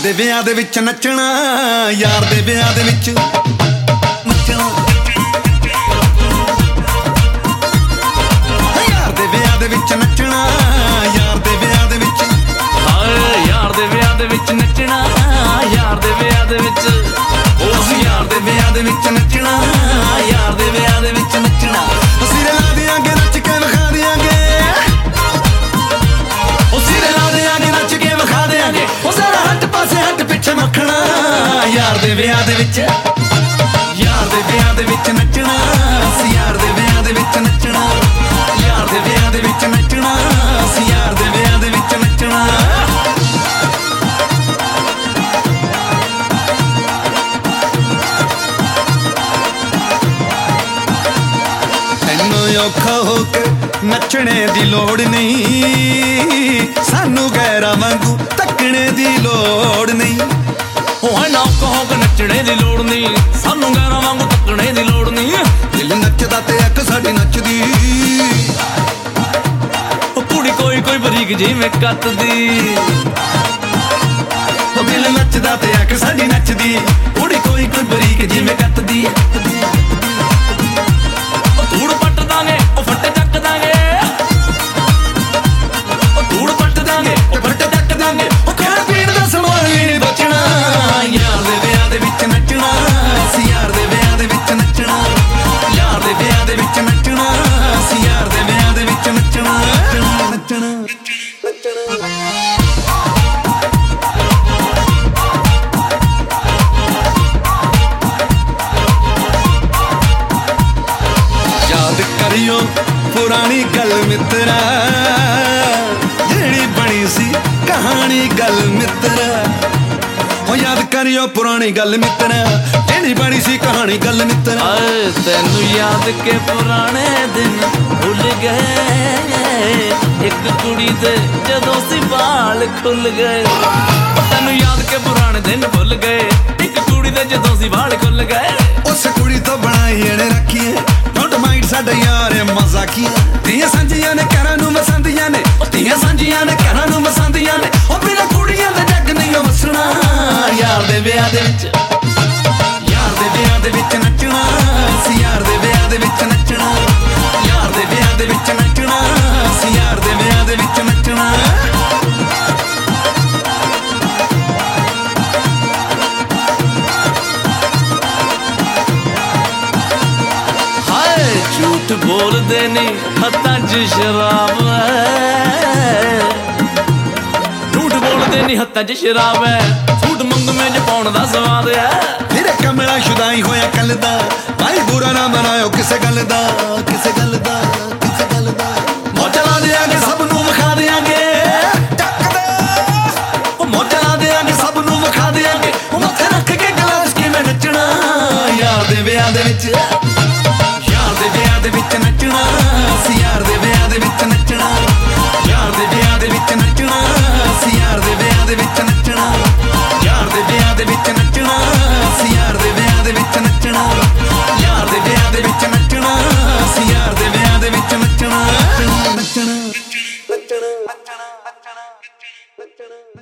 ਦੇ ਵਿਆਹ ਦੇ ਵਿੱਚ ਨੱਚਣਾ, ਯਾਰ ਦੇ ਵਿਆਹ ਦੇ ਵਿੱਚ ਨੱਚਣਾ, ਯਾਰ ਦੇ ਵਿਆਹ ਦੇ ਵਿੱਚ ਨੱਚਣਾ, ਯਾਰ ਦੇ ਵਿਆਹ ਦੇ ਵਿੱਚ, ਹਾਏ ਯਾਰ ਦੇ ਵਿਆਹ ਦੇ ਵਿੱਚ ਨੱਚਣਾ, ਯਾਰ ਦੇ ਵਿਆਹ ਦੇ ਵਿੱਚ, ਉਸ ਯਾਰ ਦੇ ਵਿਆਹ ਦੇ ਵਿੱਚ ਨੱਚਣਾ, ਯਾਰ ਦੇ ਵਿਆਹ ਦੇ ਵਿੱਚ ਨੱਚਣਾ। ਅਸੀਂ ਲਾ ਦਿਆਂਗੇ ਨੱਚ ਕੇ ਵਿਖਾ ਦਿਆਂਗੇ, ਅਸੀਂ ਲਾ ਦਿਆਂਗੇ ਨੱਚ ਕੇ ਵਿਖਾ ਦਿਆਂਗੇ, ਉਹ ਸਾਰਾ ਹੱਟ ਪਾਸੇ ਹੱਟ ਪਿੱਛੇ ਮੱਖਣਾ, ਯਾਰ ਦੇ ਵਿਆਹ ਦੇ ਵਿੱਚ, ਯਾਰ ਦੇ ਵਿਆਹ ਦੇ ਵਿੱਚ ਨੱਚਣਾ, ਅਸੀਂ ਯਾਰ ਦੇ ਵਿਆਹ ਦੇ ਵਿੱਚ ਨੱਚਣਾ, ਯਾਰ ਦੇ ਵਿਆਹ ਦੇ ਵਿੱਚ ਨੱਚਣਾ, ਅਸੀਂ ਯਾਰ ਦੇ ਵਿਆਹ ਦੇ ਵਿੱਚ ਨੱਚਣਾ। ਔਖਾ ਹੋ ਕੇ ਨੱਚਣੇ ਦੀ ਲੋੜ ਨਹੀਂ, ਸਾਨੂੰ ਗੈਰਾਂ ਵਾਂਗੂ ਤੱਕਣੇ ਦੀ ਲੋੜ ਨਹੀਂ। ਉਹ ਨਾ ਕਹੋ ਕਿ ਨੱਚਣੇ ਦੀ ਲੋੜ ਨਹੀਂ, ਸਾਨੂੰ ਗਾਣਾ ਵਾਂਗੂ ਤੱਕਣੇ ਦੀ ਲੋੜ ਨਹੀਂ। ਦਿਲ ਨੱਚਦਾ ਤੇ ਅੱਖ ਸਾਡੀ ਨੱਚਦੀ, ਉਹ ਕੁੜੀ ਕੋਈ ਕੋਈ ਬਰੀਕ ਜਿਵੇਂ ਕੱਤਦੀ, ਉਹ ਦਿਲ ਨੱਚਦਾ ਤੇ ਅੱਖ ਸਾਡੀ ਨੱਚਦੀ, ਕੁੜੀ ਕੋਈ ਕੋਈ ਬਰੀਕ ਜਿਵੇਂ ਕੱਤਦੀ। ਧੂੜ ਪੱਟ ਦਾਂਗੇ ਉਹ ਫੱਟੇ ਚੱਕ ਦਾਂਗੇ, ਉਹ ਧੂੜ ਪੱਟ ਦਾਂਗੇ ਉਹ ਫੱਟੇ ਚੱਕ ਦਾਂਗੇ, ਉਹ ਖਾਣ ਪੀਣ ਦਾ ਸਮਾਨ ਵੀ ਨਹੀਂ ਬਚਣਾ, ਯਾਰ ਦੇ ਵਿਆਹ ਦੇ ਵਿੱਚ ਨੱਚਣਾ, ਅਸੀਂ ਯਾਰ ਦੇ ਵਿਆਹ ਦੇ ਵਿੱਚ ਨੱਚਣਾ, ਯਾਰ ਦੇ ਵਿਆਹ ਦੇ ਵਿੱਚ ਨੱਚਣਾ, ਅਸੀਂ ਯਾਰ ਦੇ ਵਿਆਹ ਦੇ ਵਿੱਚ ਨੱਚਣਾ, ਨੱਚਣਾ, ਨੱਚਣਾ। ਯਾਦ ਕਰਿਓ ਪੁਰਾਣੀ ਗੱਲ ਮਿੱਤਰਾ, ਜਿਹੜੀ ਬਣੀ ਸੀ ਕਹਾਣੀ ਗੱਲ ਮਿੱਤਰਾ, ਹੋ ਯਾਦ ਕਰਿਓ ਪੁਰਾਣੀ ਗੱਲ ਮਿੱਤਰਾ, ਜਿਹੜੀ ਬਣੀ ਸੀ ਕਹਾਣੀ ਗੱਲ ਮਿੱਤਰਾ। ਆਏ ਤੈਨੂੰ ਯਾਦ ਕੇ ਪੁਰਾਣੇ ਦਿਨ ਭੁੱਲ ਗਏ, ਇੱਕ ਕੁੜੀ ਦੇ ਜਦੋਂ ਸੀ ਵਾਲ ਖੁੱਲ ਗਏ। ਤੈਨੂੰ ਯਾਦ ਕੇ ਪੁਰਾਣੇ ਦਿਨ ਭੁੱਲ ਗਏ, ਇੱਕ ਕੁੜੀ ਦੇ ਜਦੋਂ ਸੀ ਵਾਲ ਖੁੱਲ ਗਏ। ਉਸ ਕੁੜੀ ਤੋਂ ਬਣਾਈ ਇਹਨੇ ਰੱਖੀਏ, ਡੋਂਟ ਮਾਈਂਡ ਸਾਡਾ ਯਾਰ ਮਜ਼ਾਕੀਆ, ਧੀਆਂ ਸਾਂਝੀਆਂ ਨੇ ਘਰਾਂ ਨੂੰ ਵਸਾਂਦੀਆਂ ਨੇ, ਉਹ ਧੀਆਂ ਸਾਂਝੀਆਂ ਨੇ ਘਰਾਂ ਨੂੰ ਵਸਾਂਦੀਆਂ ਨੇ, ਉਹ ਬਿਨਾਂ ਕੁੜੀਆਂ ਦੇ ਜੱਗ ਨਹੀਂ ਵਸਣਾ, ਯਾਰ ਦੇ ਵਿਆਹ ਦੇ ਵਿੱਚ, ਯਾਰ ਦੇ ਵਿਆਹ ਦੇ ਵਿੱਚ ਨੱਚਣਾ, ਅਸੀਂ ਯਾਰ ਦੇ ਵਿਆਹ ਦੇ ਵਿੱਚ ਨੱਚਣਾ, ਯਾਰ ਦੇ ਵਿਆਹ ਦੇ ਵਿੱਚ ਨੱਚਣਾ, ਅਸੀਂ ਯਾਰ ਦੇ ਵਿਆਹ ਦੇ ਵਿੱਚ ਨੱਚਣਾ। ਝੂਠ ਬੋਲਦੇ ਨਹੀਂ ਹੱਥਾਂ 'ਚ ਸ਼ਰਾਬ ਹੈ, ਝੂਠ ਬੋਲਦੇ ਨਹੀਂ ਹੱਥਾਂ 'ਚ ਸ਼ਰਾਬ ਹੈ, ਝੂਠ ਮੰਗਵੇਂ 'ਚ ਪਾਉਣ ਦਾ ਸਵਾਦ ਹੈ। ਤੇਰੇ ਕਮਲਾ ਸ਼ੁਦਾਈ ਹੋਇਆ ਕੱਲ ਦਾ, ਭਾਈ ਬੁਰਾ ਨਾ ਮਨਾਇਓ ਕਿਸੇ ਗੱਲ ਦਾ, ਕਿਸੇ ਗੱਲ ਦਾ, ਕਿਸੇ ਗੱਲ ਦਾ। ਮੌਜਾਂ ਲਾ ਦਿਆਂਗੇ ਸਭ ਨੂੰ ਵਿਖਾ ਦਿਆਂਗੇ, ਉਹ ਮੌਜਾਂ ਲਾ ਦਿਆਂਗੇ ਸਭ ਨੂੰ ਵਿਖਾ ਦਿਆਂਗੇ, ਉਹ ਮੱਥੇ ਰੱਖ ਕੇ ਗਲਾਸ ਕਿਵੇਂ ਨੱਚਣਾ, ਯਾਰ ਦੇ ਵਿਆਹ ਦੇ ਵਿੱਚ, ਯਾਰ ਦੇ ਵਿਆਹ ਦੇ ਵਿੱਚ ਨੱਚਣਾ, ਅਸੀਂ ਯਾਰ ਦੇ ਵਿਆਹ ਦੇ ਵਿੱਚ ਨੱਚਣਾ, ਯਾਰ ਦੇ ਵਿਆਹ ਦੇ ਵਿੱਚ ਨੱਚਣਾ, ਅਸੀਂ ਯਾਰ ਦੇ ਵਿਆਹ ਦੇ ਵਿੱਚ ਨੱਚਣਾ, ਯਾਰ ਦੇ ਵਿਆਹ ਦੇ ਵਿੱਚ ਨੱਚਣਾ, ਅਸੀਂ ਯਾਰ ਦੇ ਵਿਆਹ ਦੇ ਵਿੱਚ ਨੱਚਣਾ, ਯਾਰ ਦੇ ਵਿਆਹ ਦੇ ਵਿੱਚ ਨੱਚਣਾ, ਅਸੀਂ ਯਾਰ ਦੇ ਵਿਆਹ ਦੇ ਵਿੱਚ ਨੱਚਣਾ, ਨੱਚਣਾ, ਨੱਚਣਾ, ਨੱਚਣਾ, ਨੱਚਣਾ।